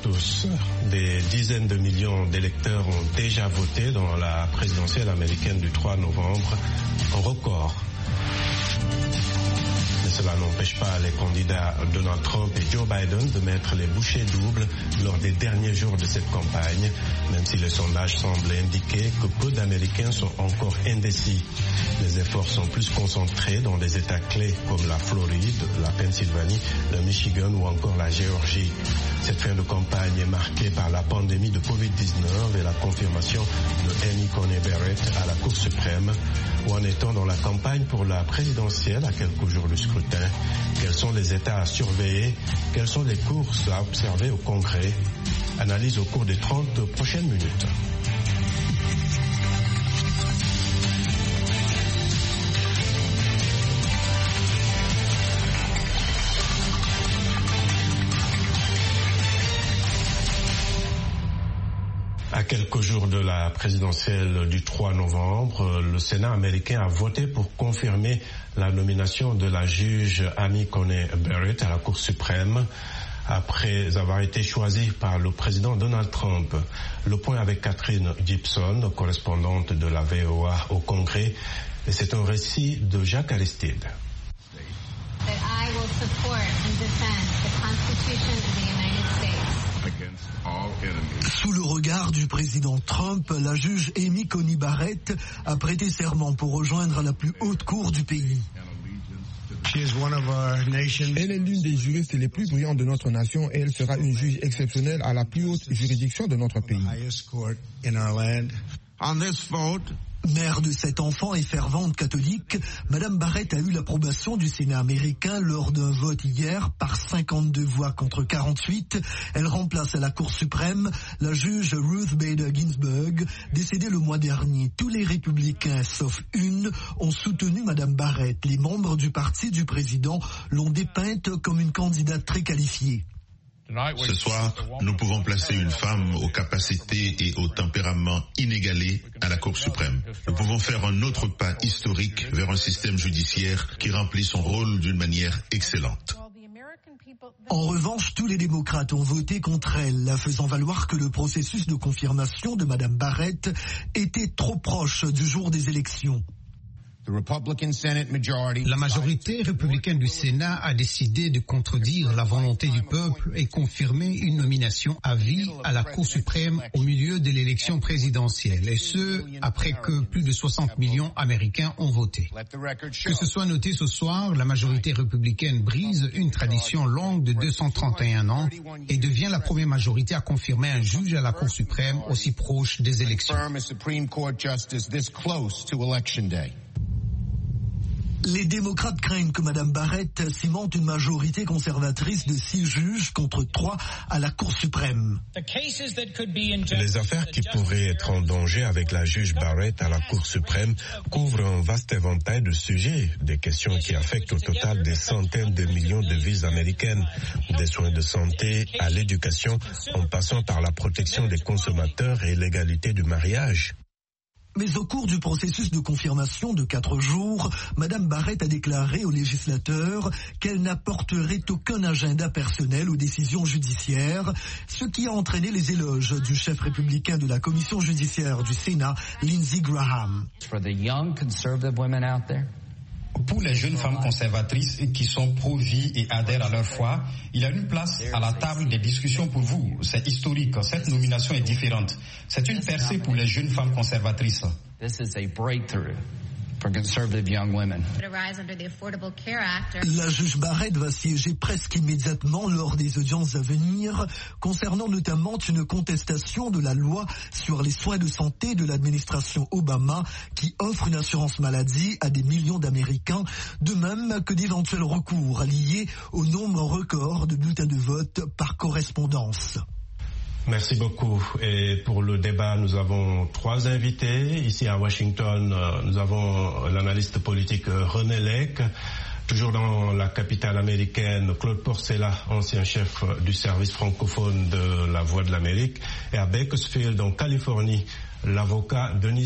tous. Des dizaines de millions d'électeurs ont déjà voté dans la présidentielle américaine du 3 novembre, un record. Mais cela n'empêche pas les candidats Donald Trump et Joe Biden de mettre les bouchées doubles lors des derniers jours de cette campagne, même si les sondages semblent indiquer que peu d'Américains sont encore indécis. Les efforts sont plus concentrés dans des États clés comme la Floride, la Pennsylvanie, le Michigan ou encore la Géorgie. Cette fin de campagne est marquée par la pandémie de Covid-19 et la confirmation de Amy Coney Barrett à la Cour suprême. Où en est-on dans la campagne pour la présidentielle à quelques jours du scrutin? Quels sont les États à surveiller? Quelles sont les courses à observer au Congrès? Analyse au cours des 30 prochaines minutes. À quelques jours de la présidentielle du 3 novembre, le Sénat américain a voté pour confirmer la nomination de la juge Amy Coney Barrett à la Cour suprême après avoir été choisie par le président Donald Trump. Le point avec Catherine Gibson, correspondante de la VOA au Congrès, et c'est un récit de Jacques Aristide. That I will support and defend the Constitution of the United States. Sous le regard du président Trump, la juge Amy Coney Barrett a prêté serment pour rejoindre la plus haute cour du pays. Elle est l'une des juristes les plus brillantes de notre nation et elle sera une juge exceptionnelle à la plus haute juridiction de notre pays. Mère de 7 enfants et fervente catholique, Madame Barrett a eu l'approbation du Sénat américain lors d'un vote hier par 52 voix contre 48. Elle remplace à la Cour suprême la juge Ruth Bader Ginsburg, décédée le mois dernier. Tous les républicains, sauf une, ont soutenu Madame Barrett. Les membres du parti du président l'ont dépeinte comme une candidate très qualifiée. Ce soir, nous pouvons placer une femme aux capacités et au tempérament inégalés à la Cour suprême. Nous pouvons faire un autre pas historique vers un système judiciaire qui remplit son rôle d'une manière excellente. En revanche, tous les démocrates ont voté contre elle, la faisant valoir que le processus de confirmation de Madame Barrett était trop proche du jour des élections. La majorité républicaine du Sénat a décidé de contredire la volonté du peuple et confirmer une nomination à vie à la Cour suprême au milieu de l'élection présidentielle, et ce, après que plus de 60 millions d'Américains ont voté. Que ce soit noté ce soir, la majorité républicaine brise une tradition longue de 231 ans et devient la première majorité à confirmer un juge à la Cour suprême aussi proche des élections. Les démocrates craignent que Mme Barrett cimente une majorité conservatrice de 6 juges contre 3 à la Cour suprême. Les affaires qui pourraient être en danger avec la juge Barrett à la Cour suprême couvrent un vaste éventail de sujets, des questions qui affectent au total des centaines de millions de vies américaines, des soins de santé à l'éducation, en passant par la protection des consommateurs et l'égalité du mariage. Mais au cours du processus de confirmation de 4 jours, Mme Barrett a déclaré aux législateurs qu'elle n'apporterait aucun agenda personnel aux décisions judiciaires, ce qui a entraîné les éloges du chef républicain de la commission judiciaire du Sénat, Lindsey Graham. Pour les jeunes femmes conservatrices qui sont pro-vie et adhèrent à leur foi, il y a une place à la table des discussions pour vous. C'est historique. Cette nomination est différente. C'est une percée pour les jeunes femmes conservatrices. La juge Barrett va siéger presque immédiatement lors des audiences à venir, concernant notamment une contestation de la loi sur les soins de santé de l'administration Obama qui offre une assurance maladie à des millions d'Américains, de même que d'éventuels recours liés au nombre record de bulletins de vote par correspondance. Merci beaucoup. Et pour le débat, nous avons 3 invités. Ici à Washington, nous avons l'analyste politique René Lake. Toujours dans la capitale américaine, Claude Porcella, ancien chef du service francophone de la Voix de l'Amérique. Et à Bakersfield, en Californie, l'avocat Denis